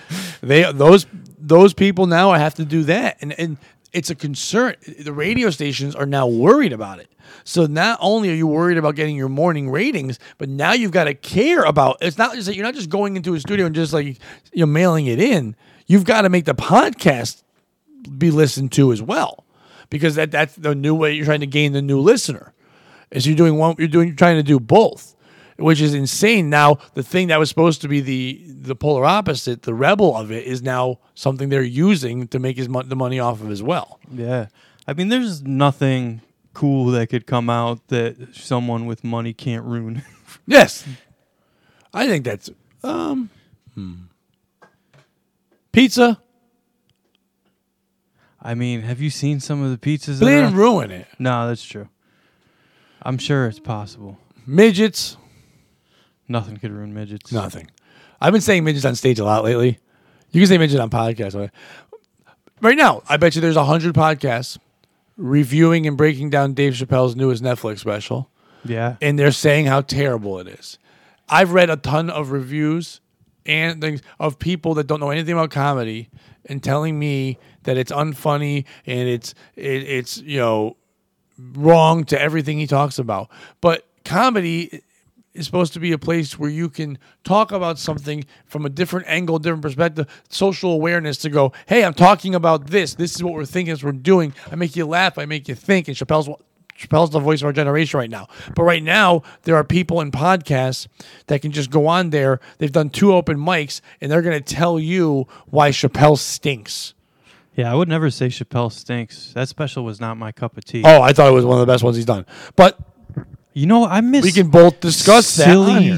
Those people now have to do that. And it's a concern. The radio stations are now worried about it. So not only are you worried about getting your morning ratings, but now you've got to care about. It's not just that you're not just going into a studio and just like mailing it in. You've got to make the podcast be listened to as well, because that's the new way you're trying to gain the new listener. Is you're trying to do both, which is insane. Now, the thing that was supposed to be the polar opposite, the rebel of it, is now something they're using to make the money off of as well. Yeah. I mean, there's nothing cool that could come out that someone with money can't ruin. Yes. I think that's... Pizza. I mean, have you seen some of the pizzas? But they didn't ruin it. No, that's true. I'm sure it's possible. Midgets. Nothing could ruin midgets. Nothing. I've been saying midgets on stage a lot lately. You can say midget on podcasts. Right now, I bet you there's 100 podcasts reviewing and breaking down Dave Chappelle's newest Netflix special. Yeah. And they're saying how terrible it is. I've read a ton of reviews and things of people that don't know anything about comedy and telling me that it's unfunny and it's wrong to everything he talks about. But comedy is supposed to be a place where you can talk about something from a different angle, different perspective, social awareness to go, hey, I'm talking about this. This is what we're thinking, as we're doing. I make you laugh. I make you think. And Chappelle's the voice of our generation right now. But right now, there are people in podcasts that can just go on there. They've done 2 open mics, and they're going to tell you why Chappelle stinks. Yeah, I would never say Chappelle stinks. That special was not my cup of tea. Oh, I thought it was one of the best ones he's done. But I miss. We can both discuss that.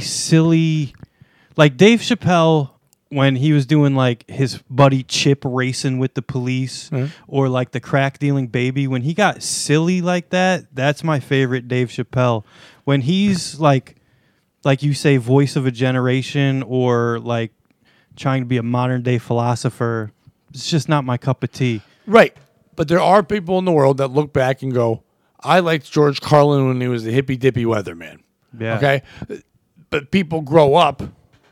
Silly. Like Dave Chappelle when he was doing like his buddy Chip racing with the police, or like the crack dealing baby. When he got silly like that, that's my favorite Dave Chappelle. When he's like you say, voice of a generation, or like trying to be a modern day philosopher, it's just not my cup of tea. Right. But there are people in the world that look back and go, I liked George Carlin when he was the hippy-dippy weatherman. Yeah. Okay? But people grow up.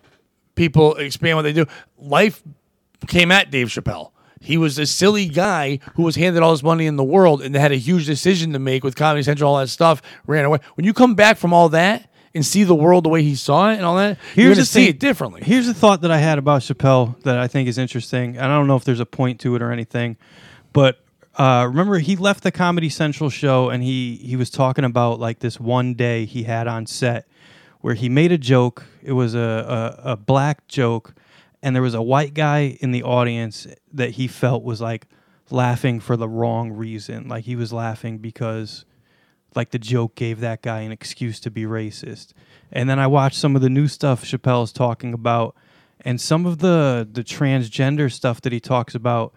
People expand what they do. Life came at Dave Chappelle. He was a silly guy who was handed all this money in the world and had a huge decision to make with Comedy Central, all that stuff, ran away. When you come back from all that and see the world the way he saw it and all that, you're going to see it differently. Here's a thought that I had about Chappelle that I think is interesting. And I don't know if there's a point to it or anything, but remember he left the Comedy Central show and he was talking about like this one day he had on set where he made a joke. It was a black joke, and there was a white guy in the audience that he felt was like laughing for the wrong reason. Like he was laughing because like the joke gave that guy an excuse to be racist. And then I watched some of the new stuff Chappelle's talking about, and some of the transgender stuff that he talks about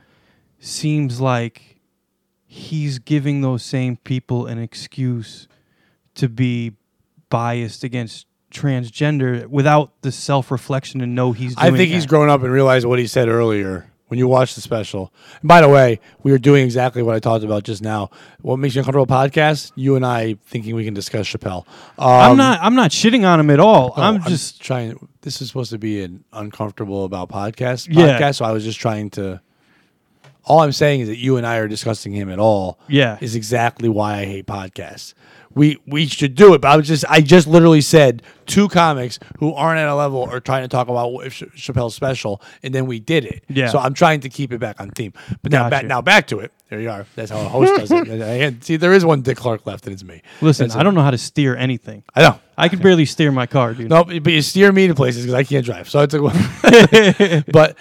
seems like he's giving those same people an excuse to be biased against transgender without the self-reflection to know he's doing I think he's grown up and realized what he said earlier when you watch the special. And by the way, we are doing exactly what I talked about just now. What makes you uncomfortable podcast? You and I thinking we can discuss Chappelle. I'm not shitting on him at all. No, I'm just trying. This is supposed to be an uncomfortable about podcast. Yeah. So I was just trying to. All I'm saying is that you and I are discussing him at all. Yeah. Is exactly why I hate podcasts. We should do it, but I just literally said 2 comics who aren't at a level are trying to talk about Chappelle's special, and then we did it. Yeah. So I'm trying to keep it back on theme. But Gotcha. now back to it. There you are. That's how a host does it. See, there is one Dick Clark left, and it's me. listen. That's I don't know how to steer anything. I know. I can barely steer my car, dude. No, but you steer me to places because I can't drive. So it's a but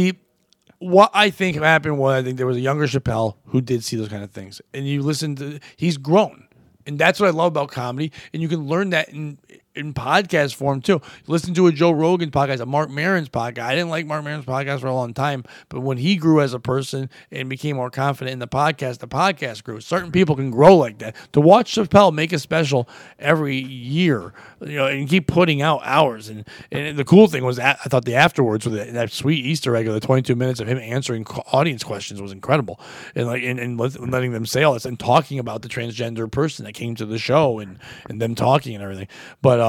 what I think happened was I think there was a younger Chappelle who did see those kind of things, and you listen to he's grown. And that's what I love about comedy. And you can learn that in podcast form, too. Listen to a Joe Rogan podcast, a Mark Maron's podcast. I didn't like Mark Maron's podcast for a long time. But when he grew as a person and became more confident in the podcast grew. Certain people can grow like that. To watch Chappelle make a special every year, and keep putting out hours. And the cool thing was, I thought the afterwards with that sweet Easter egg of the 22 minutes of him answering audience questions was incredible. And and letting them say all this and talking about the transgender person that came to the show and them talking and everything. But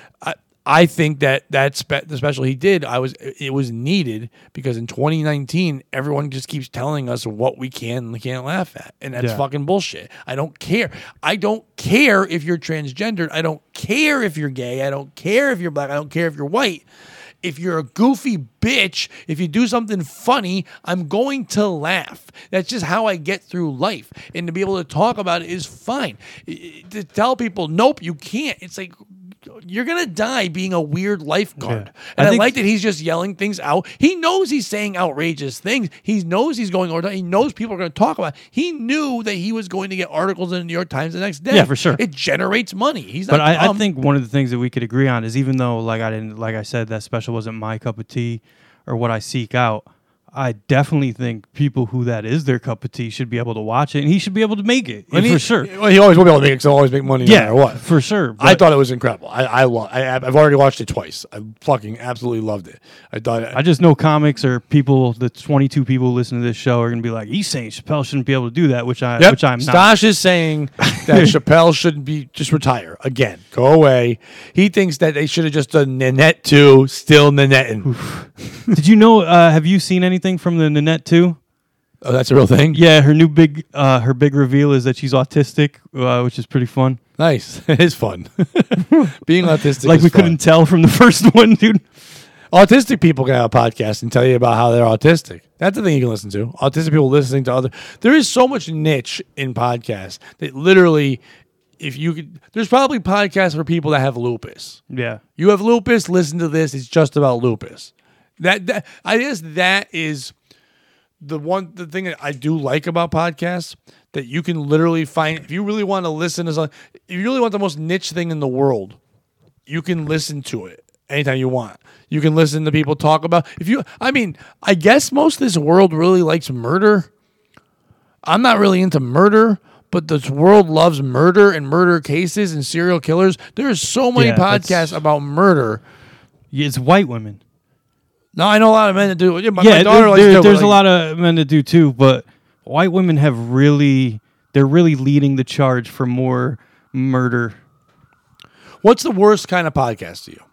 I think that the special he did, it was needed because in 2019 everyone just keeps telling us what we can and can't laugh at, and that's fucking bullshit. I don't care. I don't care if you're transgendered. I don't care if you're gay. I don't care if you're black. I don't care if you're white. If you're a goofy bitch, if you do something funny, I'm going to laugh. That's just how I get through life. And to be able to talk about it is fine. To tell people, nope, you can't. It's like, you're going to die being a weird lifeguard. Yeah. And I like that he's just yelling things out. He knows he's saying outrageous things. He knows he's going over. He knows people are going to talk about it. He knew that he was going to get articles in the New York Times the next day. Yeah, for sure. It generates money. He's not But I think one of the things that we could agree on is, even though, like I said, that special wasn't my cup of tea or what I seek out, I definitely think people who that is their cup of tea should be able to watch it, and he should be able to make it, for sure. Well, he always will be able to make it because he'll always make money no matter what. For sure. I thought it was incredible. I've already watched it twice. I fucking absolutely loved it. I just know comics or people, the 22 people who listen to this show are going to be like, he's saying Chappelle shouldn't be able to do that, which I'm not. Stosh is saying that Chappelle shouldn't be, just retire again, go away. He thinks that they should have just done Nanette 2, still Nanetting. Did you know? Have you seen anything from the Nanette 2? Oh, that's a real thing. Yeah, her big reveal is that she's autistic, which is pretty fun. Nice, it is fun. Being autistic, Like is we fun. couldn't tell from the first one, dude. Autistic people can have a podcast and tell you about how they're autistic. That's the thing you can listen to. Autistic people listening to other. There is so much niche in podcasts that literally, if you could, there's probably podcasts for people that have lupus. Yeah. You have lupus, listen to this. It's just about lupus. That I guess that is the thing that I do like about podcasts, that you can literally find, if you really want to listen to something, if you really want the most niche thing in the world, you can listen to it anytime you want. You can listen to people talk about, I guess most of this world really likes murder. I'm not really into murder, but this world loves murder and murder cases and serial killers. There's so many podcasts about murder. Yeah, it's white women. No, I know a lot of men that do. Yeah, my Yeah, daughter likes to do it, there's a lot of men that do too, but white women they're really leading the charge for more murder. What's the worst kind of podcast to you?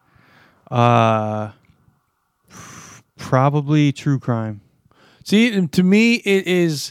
Probably true crime. See, and to me, it is.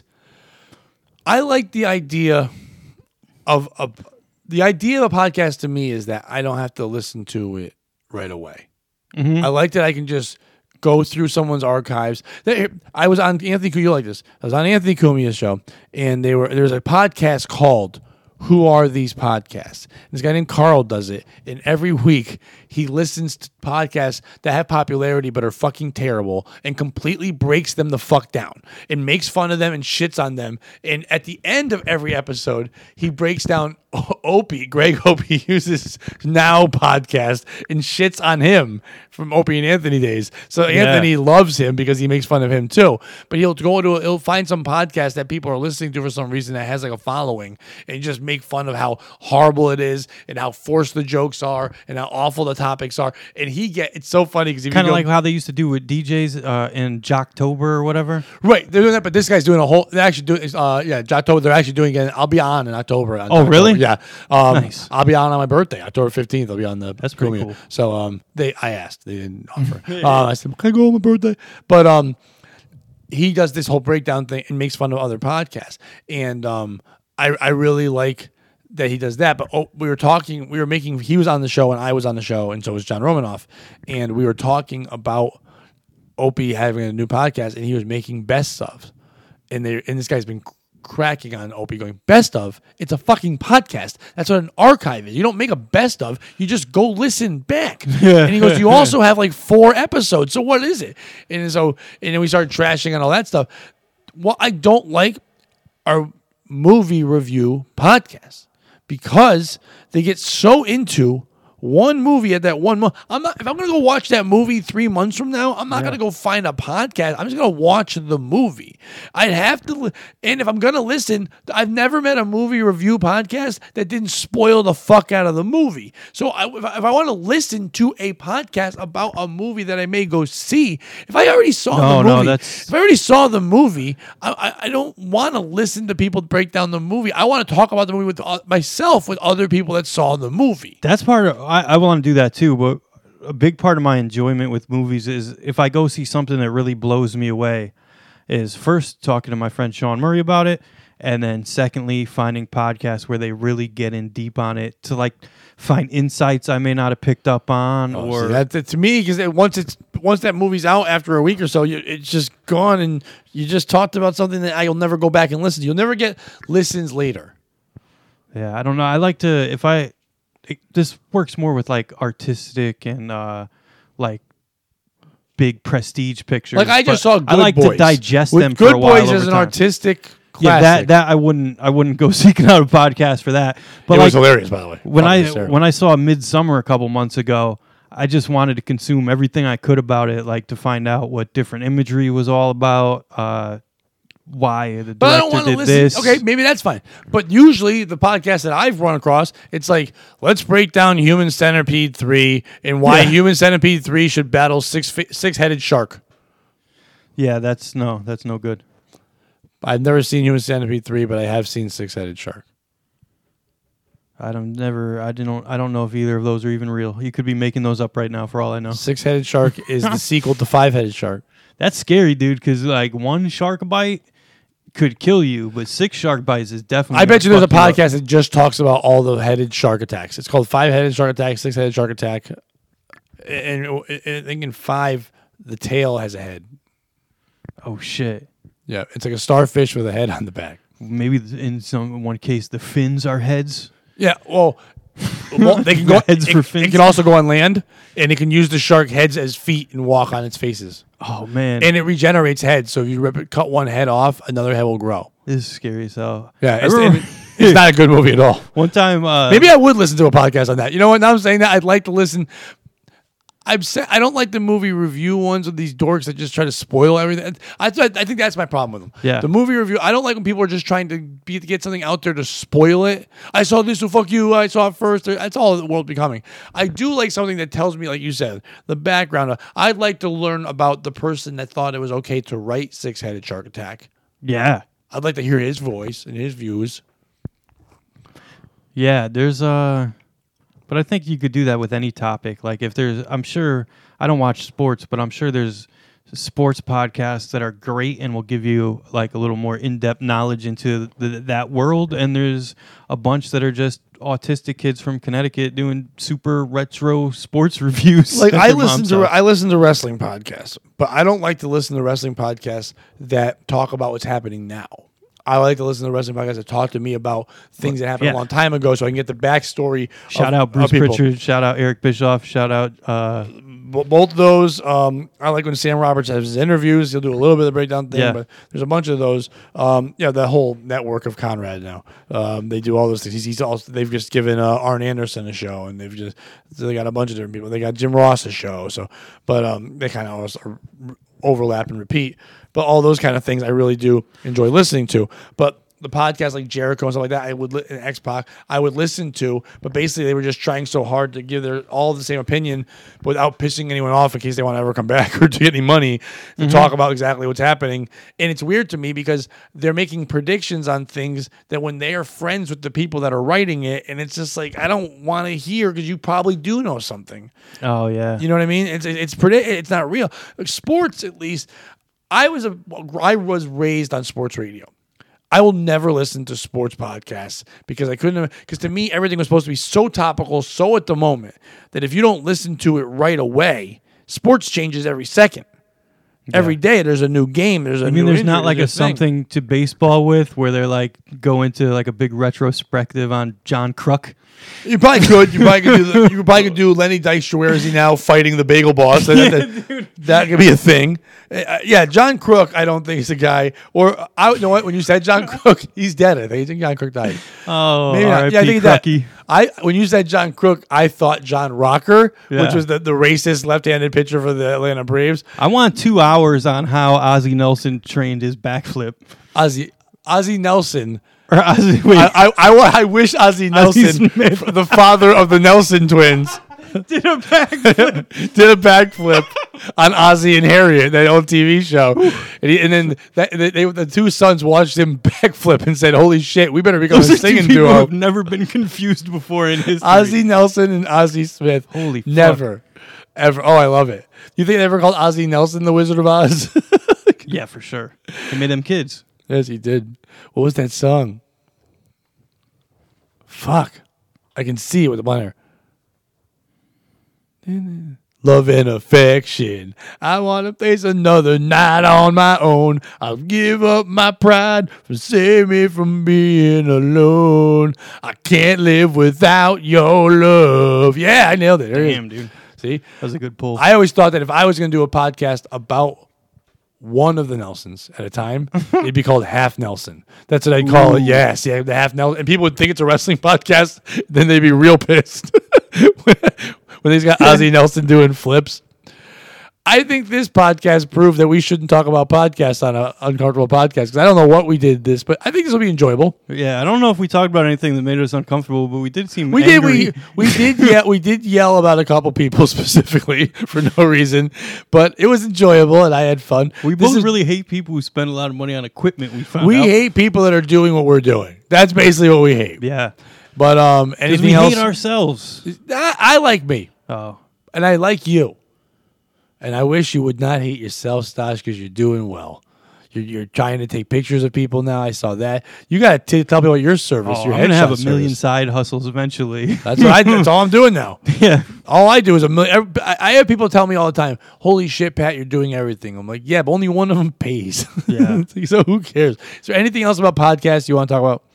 I like the idea of a podcast. To me, is that I don't have to listen to it right away. Mm-hmm. I like that I can just go through someone's archives. I was on Anthony Cumia, you like this. I was on Anthony Cumia's show, and there's a podcast called Who Are These Podcasts? And this guy named Carl does it, and every week he listens to podcasts that have popularity but are fucking terrible and completely breaks them the fuck down and makes fun of them and shits on them. And at the end of every episode, he breaks down Greg Opie uses Now podcast and shits on him from Opie and Anthony days. So Anthony loves him because he makes fun of him too. But he'll find some podcast that people are listening to for some reason that has like a following, and just make fun of how horrible it is and how forced the jokes are and how awful the topics are. And it's so funny because Kind of like how they used to do with DJs in Jocktober or whatever. Right, they're doing that, but this guy's doing a whole. They're actually doing, Jocktober. They're actually doing it. I'll be on in October. Oh, really? Yeah. Nice. I'll be on my birthday, October 15th. I'll be on the. That's pretty Cumia. cool. So I asked, they didn't offer. I said, can I go on my birthday? But he does this whole breakdown thing and makes fun of other podcasts, and I really like that he does that. But he was on the show and I was on the show, and so was John Romanoff, and we were talking about Opie having a new podcast, and he was making best of, and this guy's been cracking on Opie, going, best of, it's a fucking podcast. That's what an archive is. You don't make a best of, you just go listen back. And he goes, you also have like 4 episodes, so what is it? And then we started trashing on all that stuff. What I don't like are movie review podcasts, because they get so into one movie at that one month. If I'm going to go watch that movie 3 months from now, I'm not going to go find a podcast. I'm just going to watch the movie. I'd have to, and if I'm going to listen, I've never met a movie review podcast that didn't spoil the fuck out of the movie. So if I want to listen to a podcast about a movie that I may go see, if I already saw the movie, if I already saw the movie, I don't want to listen to people break down the movie. I want to talk about the movie with myself, with other people that saw the movie. That's part of. I want to do that too, but a big part of my enjoyment with movies is if I go see something that really blows me away, is first talking to my friend Sean Murray about it, and then secondly finding podcasts where they really get in deep on it to like find insights I may not have picked up on. See, that to me, because once that movie's out after a week or so, it's just gone, and you just talked about something that I'll never go back and listen to. You'll never get listens later. Yeah, I don't know. I like to this works more with like artistic and like big prestige pictures. Like I just saw Good Boys. I like to digest them Good for a while. Good Boys is an artistic classic. Yeah, that I wouldn't go seeking out a podcast for that. But it like, was hilarious, by the way. When I saw Midsummer a couple months ago, I just wanted to consume everything I could about it, like to find out what different imagery was all about. Why the director I don't want to listen. this. Okay, maybe that's fine. But usually the podcast that I've run across, it's like, let's break down Human Centipede 3 and why Human Centipede 3 should battle six-headed shark. Yeah, that's no good. I've never seen Human Centipede 3, but I have seen Six-Headed Shark. I don't know if either of those are even real. You could be making those up right now for all I know. Six-headed shark is the sequel to five-headed shark. That's scary, dude, because like one shark bite could kill you, but 6 shark bites is definitely. I bet you there's a fuck you podcast that just talks about all the headed shark attacks. It's called Five-Headed Shark Attack, Six-Headed Shark Attack. And I think in 5, the tail has a head. Oh, shit. Yeah, it's like a starfish with a head on the back. Maybe in one case, the fins are heads. Yeah, well they can go. Heads for fins. It can also go on land, and it can use the shark heads as feet and walk on its faces. Oh, man. And it regenerates heads, so if you cut one head off, another head will grow. This is scary as hell. Yeah, it's not a good movie at all. One time... maybe I would listen to a podcast on that. You know what? Now I'm saying that, I'd like to listen... I don't like the movie review ones with these dorks that just try to spoil everything. I think that's my problem with them. Yeah. The movie review, I don't like when people are just trying to get something out there to spoil it. I saw this, so fuck you. I saw it first. That's all the world becoming. I do like something that tells me, like you said, the background. I'd like to learn about the person that thought it was okay to write Six-Headed Shark Attack. Yeah. I'd like to hear his voice and his views. Yeah, there's but I think you could do that with any topic. Like I'm sure, I don't watch sports, but I'm sure there's sports podcasts that are great and will give you like a little more in-depth knowledge into that world. And there's a bunch that are just autistic kids from Connecticut doing super retro sports reviews. Like I listen to wrestling podcasts, but I don't like to listen to wrestling podcasts that talk about what's happening now. I like to listen to wrestling podcasts that talk to me about things that happened a long time ago, so I can get the backstory. Shout out Bruce Pritchard. Shout out Eric Bischoff. Shout out both of those. I like when Sam Roberts has his interviews. He'll do a little bit of the breakdown thing, but there's a bunch of those. The whole network of Conrad now. They do all those things. They've just given Arn Anderson a show, and they got a bunch of different people. They got Jim Ross a show. So, but they kind of also overlap and repeat. But all those kind of things I really do enjoy listening to. But the podcast like Jericho and stuff like that, and X-Pac, I would listen to. But basically, they were just trying so hard to give all the same opinion without pissing anyone off in case they want to ever come back or to get any money to talk about exactly what's happening. And it's weird to me because they're making predictions on things that when they are friends with the people that are writing it, and it's just like, I don't want to hear because you probably do know something. Oh, yeah. You know what I mean? It's not real. Like sports, at least. I was raised on sports radio. I will never listen to sports podcasts because because to me, everything was supposed to be so topical, so at the moment, that if you don't listen to it right away, sports changes every second. Yeah. Every day there's a new game. There's not like something to baseball with where they're like go into like a big retrospective on John Kruk. You probably could. You probably could do Lenny Dice Schwerzy now fighting the Bagel Boss. That could be a thing. John Kruk, I don't think he's a guy. Or you know what? When you said John Kruk, he's dead. I think John Kruk died. Oh, maybe not. Yeah, I think that. When you said John Kruk, I thought John Rocker, which was the racist left-handed pitcher for the Atlanta Braves. I want 2 hours on how Ozzie Nelson trained his backflip. Ozzie Nelson. Or Ozzie, I wish Ozzie Nelson, the father of the Nelson twins, did a backflip on Ozzie and Harriet, that old TV show. And then the two sons watched him backflip and said, "Holy shit, we better become a singing duo." Have never been confused before in history. Ozzie Nelson and Ozzie Smith. Holy fuck. Never, ever. Oh, I love it. You think they ever called Ozzie Nelson the Wizard of Oz? Yeah, for sure. He made them kids. Yes, he did. What was that song? Fuck. I can see it with the blender. Love and affection. I want to face another night on my own. I'll give up my pride for save me from being alone. I can't live without your love. Yeah, I nailed it. Damn, dude. See? That was a good pull. I always thought that if I was going to do a podcast about one of the Nelsons at a time, it'd be called Half Nelson. That's what I call it. Yes, yeah, the Half Nelson. And people would think it's a wrestling podcast, then they'd be real pissed when he's got Ozzie Nelson doing flips. I think this podcast proved that we shouldn't talk about podcasts on an uncomfortable podcast because I don't know what we did this, but I think this will be enjoyable. Yeah, I don't know if we talked about anything that made us uncomfortable, but we did seem angry. We did yell about a couple people specifically for no reason, but it was enjoyable and I had fun. We both really hate people who spend a lot of money on equipment. We hate people that are doing what we're doing. That's basically what we hate. Yeah. But Because anything we else? hate ourselves. I like me, Oh. and I like you, and I wish you would not hate yourself, Stash, because you're doing well. You're trying to take pictures of people now. I saw that. You got to tell people your service. Oh, your I'm going to have a headshot million service. side hustles eventually. That's all I'm doing now. Yeah. All I do is a million. I have people tell me all the time, "Holy shit, Pat, you're doing everything." I'm like, yeah, but only one of them pays. Yeah. So who cares? Is there anything else about podcasts you want to talk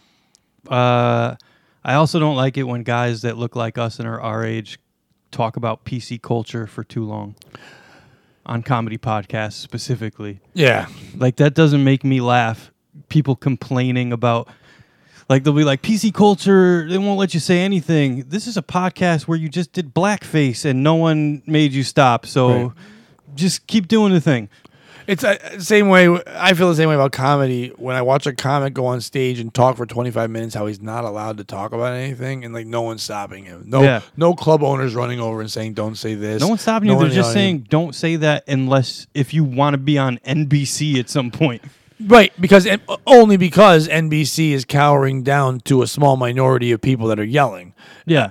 about? I also don't like it when guys that look like us and are our age talk about PC culture for too long on comedy podcasts specifically. Yeah. Like, that doesn't make me laugh. People complaining about, like, they'll be like, PC culture, they won't let you say anything. This is a podcast where you just did blackface and no one made you stop. So Right. just keep doing the thing. It's the same way. I feel the same way about comedy. When I watch a comic go on stage and talk for 25 minutes, how he's not allowed to talk about anything, and like no one's stopping him. No club owners running over and saying, "Don't say this." No one's stopping you. They're just saying, don't say that unless if you want to be on NBC at some point. Right, only because NBC is cowering down to a small minority of people that are yelling. Yeah.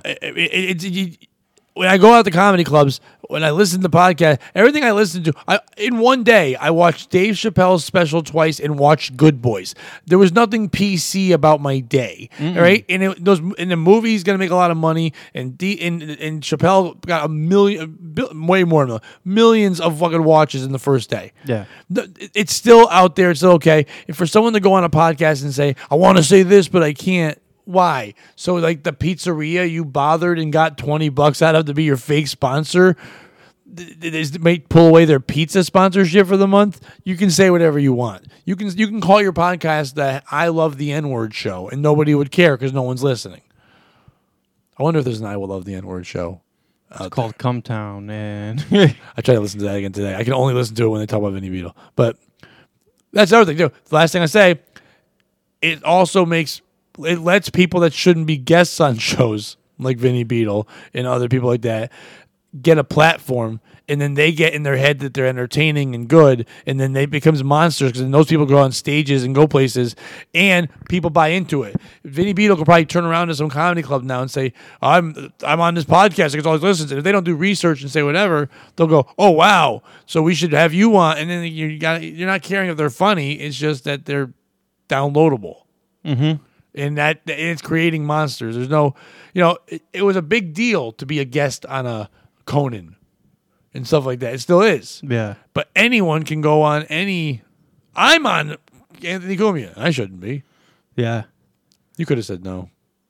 When I go out to comedy clubs, when I listen to podcasts, everything I listen to, in one day, I watched Dave Chappelle's special twice and watched Good Boys. There was nothing PC about my day, right? And the movie's going to make a lot of money, and Chappelle got way more, millions of fucking watches in the first day. Yeah. It's still out there. It's still okay. And for someone to go on a podcast and say, I want to say this, but I can't. Why? So like the pizzeria you bothered and got $20 out of to be your fake sponsor, they may pull away their pizza sponsorship for the month. You can say whatever you want. You can call your podcast the I Love the N-Word show, and nobody would care because no one's listening. I wonder if there's an I Will Love the N-Word show. It's called Come Town, and I tried to listen to that again today. I can only listen to it when they talk about Vinny Beetle. But that's the other thing too. The last thing I say, it also lets people that shouldn't be guests on shows like Vinny Beetle and other people like that get a platform, and then they get in their head that they're entertaining and good, and then they becomes monsters because those people go on stages and go places, and people buy into it. Vinny Beetle could probably turn around to some comedy club now and say, I'm on this podcast, I can always listen to it. If they don't do research and say whatever, they'll go, oh wow, so we should have you on, and then you're not caring if they're funny, it's just that they're downloadable. mm-hmm. And it's creating monsters. There's no, it was a big deal to be a guest on a Conan and stuff like that. It still is. Yeah. But anyone can go on I'm on Anthony Cumia. I shouldn't be. Yeah. You could have said no.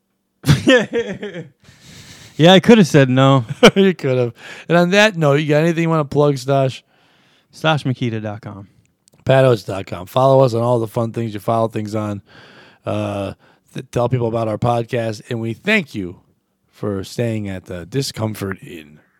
Yeah, I could have said no. You could have. And on that note, you got anything you want to plug, Stash? StashMakita.com. Patos.com. Follow us on all the fun things you follow things on. Tell people about our podcast, and we thank you for staying at the Discomfort Inn.